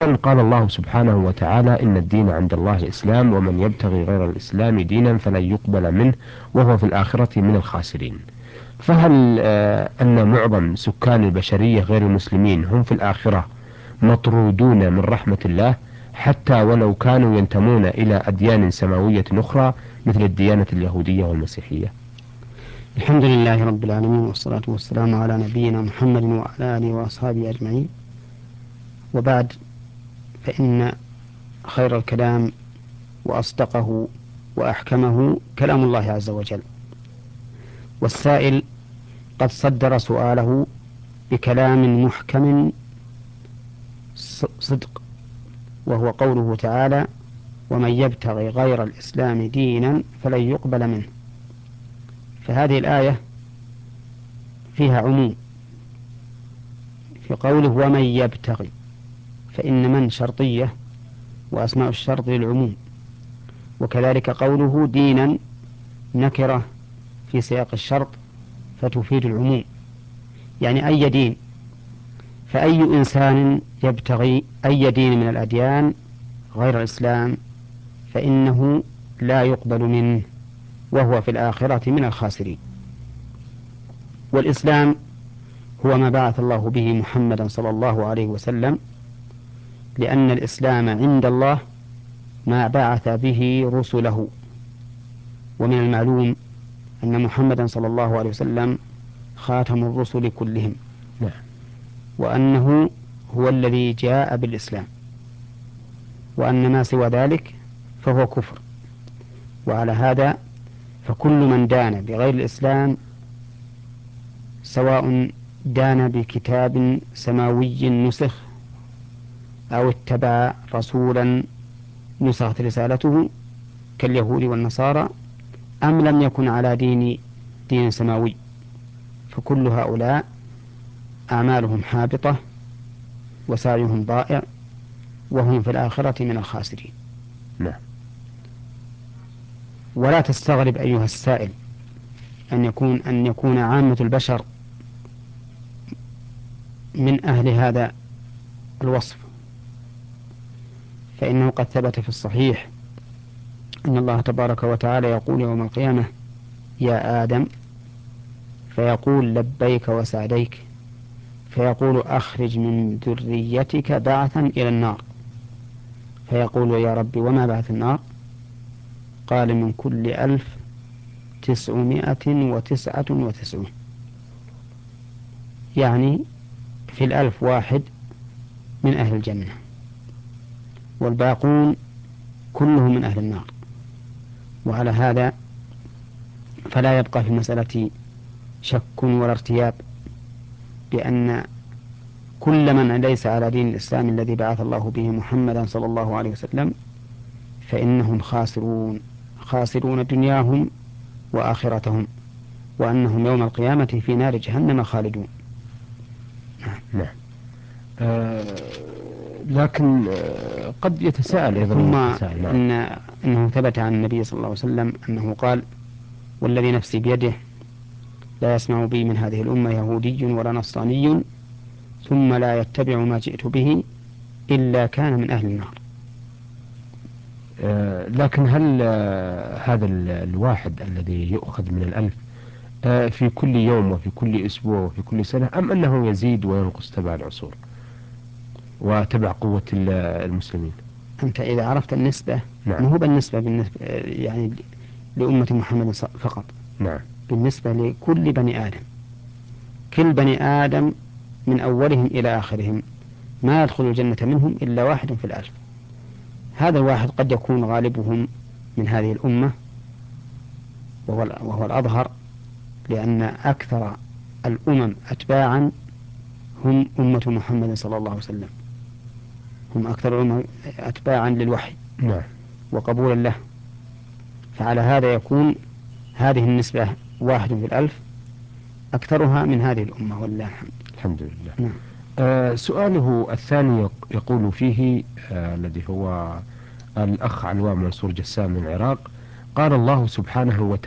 قال الله سبحانه وتعالى: إن الدين عند الله الإسلام ومن يبتغي غير الإسلام دينا فلن يقبل منه وهو في الآخرة من الخاسرين. فهل أن معظم سكان البشرية غير المسلمين هم في الآخرة مطرودون من رحمة الله، حتى ولو كانوا ينتمون إلى أديان سماوية أخرى مثل الديانة اليهودية والمسيحية؟ الحمد لله رب العالمين، والصلاة والسلام على نبينا محمد وعلى آله وأصحابه أجمعين، وبعد. فإن خير الكلام وأصدقه وأحكمه كلام الله عز وجل. والسائل قد صدر سؤاله بكلام محكم صدق، وهو قوله تعالى: ومن يبتغي غير الإسلام دينا فلن يقبل منه. فهذه الآية فيها عموم في قوله ومن يبتغي، فإن من شرطية وأسماء الشرط للعموم، وكذلك قوله دينا نكرة في سياق الشرط فتفيد العموم، يعني أي دين. فأي إنسان يبتغي أي دين من الأديان غير الإسلام فإنه لا يقبل منه وهو في الآخرة من الخاسرين. والإسلام هو ما بعث الله به محمدا صلى الله عليه وسلم، لأن الإسلام عند الله ما بعث به رسله. ومن المعلوم أن محمدا صلى الله عليه وسلم خاتم الرسل كلهم، نعم. وأنه هو الذي جاء بالإسلام، وأن ما سوى ذلك فهو كفر. وعلى هذا فكل من دان بغير الإسلام، سواء دان بكتاب سماوي نسخ أو اتبع رسولا نسخت رسالته كاليهود والنصارى، أم لم يكن على دين سماوي، فكل هؤلاء أعمالهم حابطة وسعيهم ضائع وهم في الآخرة من الخاسرين. نعم. ولا تستغرب أيها السائل أن يكون عامة البشر من أهل هذا الوصف، فإنه قد ثبت في الصحيح أن الله تبارك وتعالى يقول يوم القيامة: يا آدم، فيقول: لبيك وسعديك، فيقول: أخرج من ذريتك بعثا إلى النار، فيقول: يا رب وما بعث النار؟ قال: من كل 1999، يعني في 1000 واحد من أهل الجنة، والباقون كلهم من أهل النار. وعلى هذا فلا يبقى في المسألة شك ولا ارتياب، بأن كل من ليس على دين الإسلام الذي بعث الله به محمدا صلى الله عليه وسلم فإنهم خاسرون دنياهم وآخرتهم، وأنهم يوم القيامة في نار جهنم خالدون. نعم. لكن قد يتساءل أيضا ثم المتساءل. نعم. إنه ثبت عن النبي صلى الله عليه وسلم أنه قال: والذي نفسي بيده لا يسمع بي من هذه الأمة يهودي ولا نصراني ثم لا يتبع ما جئت به إلا كان من أهل النار. لكن هل هذا الواحد الذي يؤخذ من 1000 في كل يوم وفي كل أسبوع وفي كل سنة، أم أنه يزيد وينقص تبع العصور وتبع قوة المسلمين؟ أنت إذا عرفت النسبة، نعم. ما هو بالنسبة يعني لأمة محمد فقط، نعم. بالنسبة لكل بني آدم. كل بني آدم من أولهم إلى آخرهم ما يدخل الجنة منهم إلا واحد في 1000. هذا الواحد قد يكون غالبهم من هذه الأمة، وهو الأظهر، لأن أكثر الأمم أتباعا هم أمة محمد صلى الله عليه وسلم، هم أكثر الأمم أتباعا للوحي نعم. وقبولا له. فعلى هذا يكون هذه النسبة واحد في 1000 أكثرها من هذه الأمة، ولله الحمد. الحمد لله. نعم. سؤاله الثاني يقول فيه الذي هو الأخ علوان منصور جسام من العراق: قال الله سبحانه وتعالى: